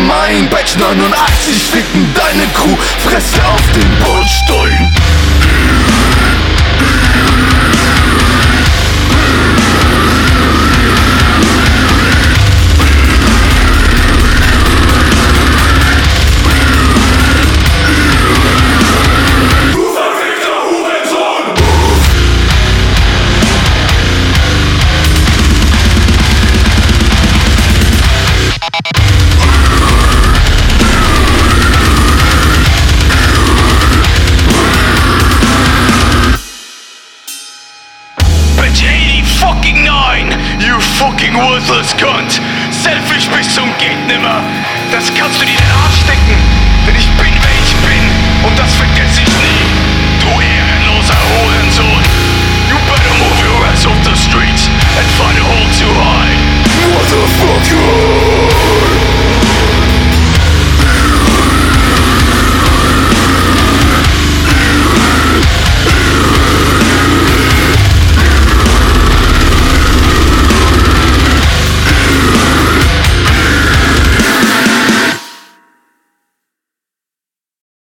mein Batch 89, ficken deine Crew, Fresse auf den Bordstein. Fucking nein, you fucking worthless cunt. Selfish bis zum geht nimmer. Das kannst du dir in den Arsch stecken, denn ich bin wer ich bin und das vergesse ich nie. Du ehrenloser Hurensohn.